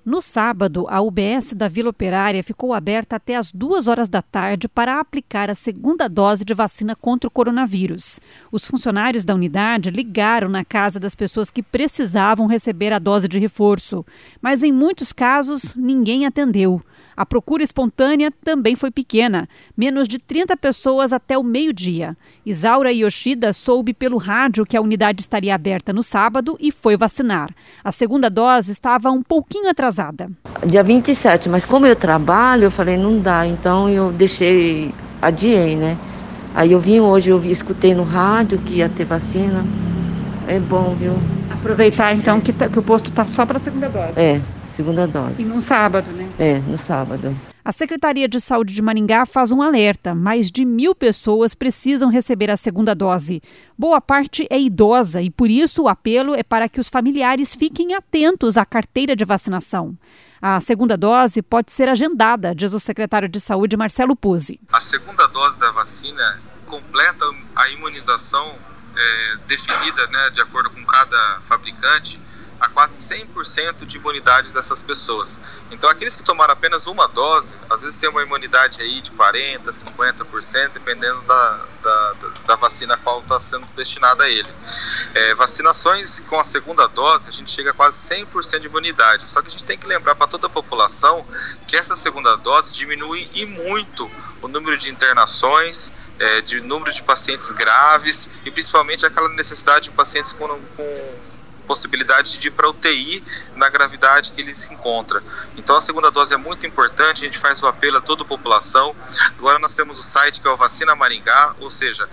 No sábado, a UBS da Vila Operária ficou aberta até às 2h da tarde para aplicar a segunda dose de vacina contra o coronavírus. Os funcionários da unidade ligaram na casa das pessoas que precisavam receber a dose de reforço, mas em muitos casos ninguém atendeu. A procura espontânea também foi pequena, menos de 30 pessoas até o meio-dia. Isaura Yoshida soube pelo rádio que a unidade estaria aberta no sábado e foi vacinar. A segunda dose estava um pouquinho atrasada. Dia 27, mas como eu trabalho, eu falei, não dá, então eu adiei, né? Aí eu vim hoje, escutei no rádio que ia ter vacina. É bom, viu? Aproveitar então que o posto está só para a segunda dose. É. Segunda dose. E no sábado, né? É, no sábado. A Secretaria de Saúde de Maringá faz um alerta. Mais de 1.000 pessoas precisam receber a segunda dose. Boa parte é idosa e, por isso, o apelo é para que os familiares fiquem atentos à carteira de vacinação. A segunda dose pode ser agendada, diz o secretário de Saúde, Marcelo Puzzi. A segunda dose da vacina completa a imunização definida, né, de acordo com cada fabricante, a quase 100% de imunidade dessas pessoas. Então, aqueles que tomaram apenas uma dose, às vezes tem uma imunidade aí de 40%, 50%, dependendo da vacina a qual está sendo destinada a ele. Vacinações com a segunda dose, a gente chega a quase 100% de imunidade. Só que a gente tem que lembrar para toda a população que essa segunda dose diminui e muito o número de internações, de número de pacientes graves e principalmente aquela necessidade de pacientes com possibilidade de ir para UTI na gravidade que ele se encontra. Então a segunda dose é muito importante, a gente faz o apelo a toda a população. Agora nós temos o site que é o Vacina Maringá, ou seja,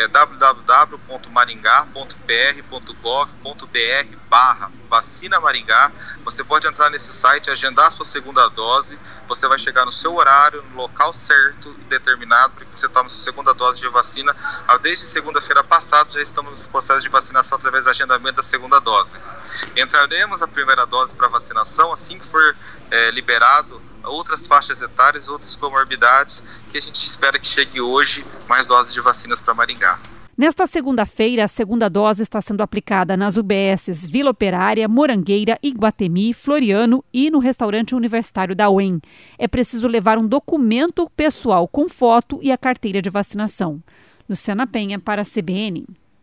www.maringá.pr.gov.br/Vacina Maringá. Você pode entrar nesse site, agendar a sua segunda dose, você vai chegar no seu horário, no local certo e determinado para que você tome a sua segunda dose de vacina. Desde segunda-feira passada já estamos no processo de vacinação através do agendamento da segunda dose. Entraremos a primeira dose para vacinação assim que for liberado outras faixas etárias, outras comorbidades, que a gente espera que chegue hoje mais doses de vacinas para Maringá. Nesta segunda-feira, a segunda dose está sendo aplicada nas UBSs Vila Operária, Morangueira, Iguatemi, Floriano e no restaurante universitário da UEM. É preciso levar um documento pessoal com foto e a carteira de vacinação. Luciana Penha para a CBN.